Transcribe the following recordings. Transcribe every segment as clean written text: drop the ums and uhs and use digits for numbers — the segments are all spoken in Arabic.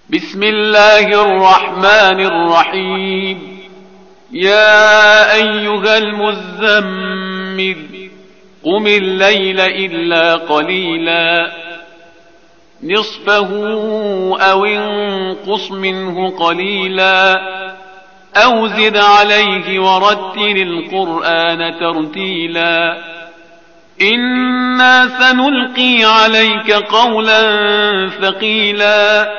بسم الله الرحمن الرحيم. يا أيها المزمل قم الليل إلا قليلا نصفه أو انقص منه قليلا أو زد عليه ورتل القرآن ترتيلا إنا سنلقي عليك قولا ثقيلا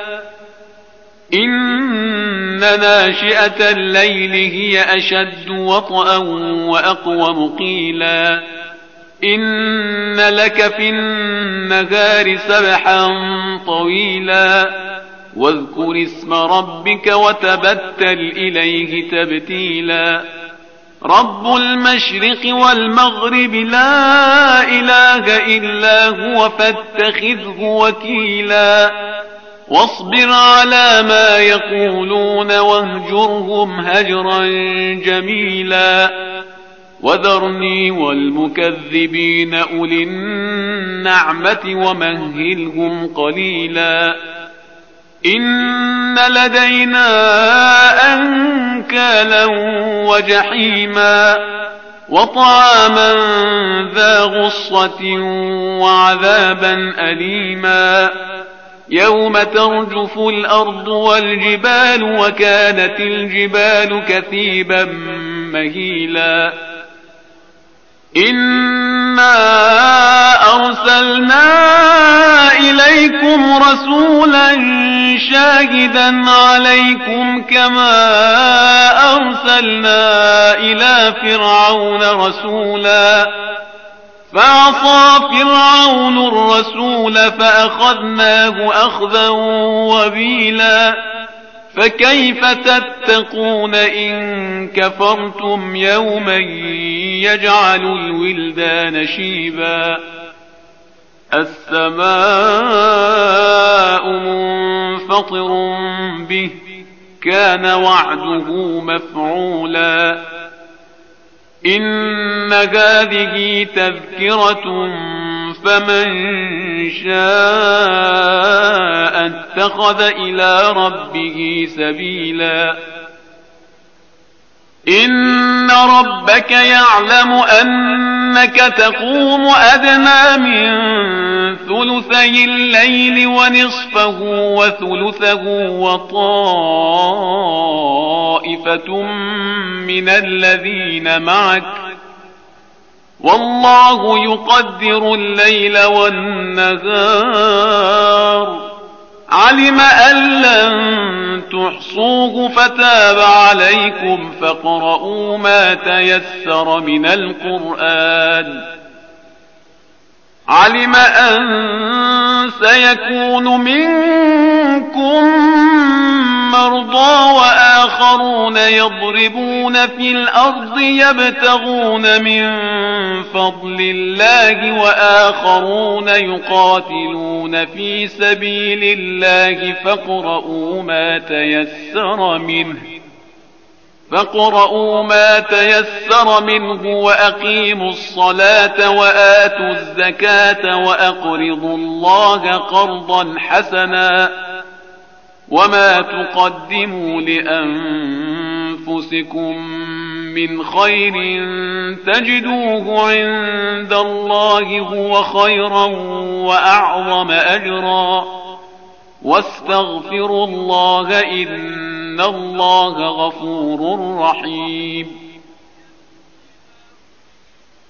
إن ناشئة الليل هي أشد وطئا وأقوم قيلا إن لك في النهار سبحا طويلا واذكر اسم ربك وتبتل إليه تبتيلا رب المشرق والمغرب لا إله إلا هو فاتخذه وكيلا واصبر على ما يقولون واهجرهم هجرا جميلا وذرني والمكذبين أولي النعمة ومهلهم قليلا إن لدينا أنكالا وجحيما وطعاما ذا غصة وعذابا أليما يوم ترجف الأرض والجبال وكانت الجبال كثيبا مهيلا إنا أرسلنا إليكم رسولا شاهدا عليكم كما أرسلنا إلى فرعون رسولا فعصى فرعون الرسول فأخذناه أخذا وبيلا فكيف تتقون إن كفرتم يوما يجعل الولدان شيبا السماء منفطر به كان وعده مفعولا إن هذه تذكرة فمن شاء اتخذ إلى ربه سبيلا إن ربك يعلم أنك تقوم أدنى من ثلثي الليل ونصفه وثلثه وطائفة من الذين معك والله يقدر الليل والنهار علم أن لن تحصوه فتاب عليكم فاقرؤوا ما تيسر من القرآن علم أن سيكون منكم مرضى وآخرون يضربون في الأرض يبتغون من فضل الله وآخرون يقاتلون في سبيل الله فاقرؤوا ما تيسر منه وأقيموا الصلاة وآتوا الزكاة وأقرضوا الله قرضا حسنا وما تقدموا لأنفسكم من خير تجدوه عند الله هو خيرا وأعظم أجرا واستغفروا الله إن الله غفور رحيم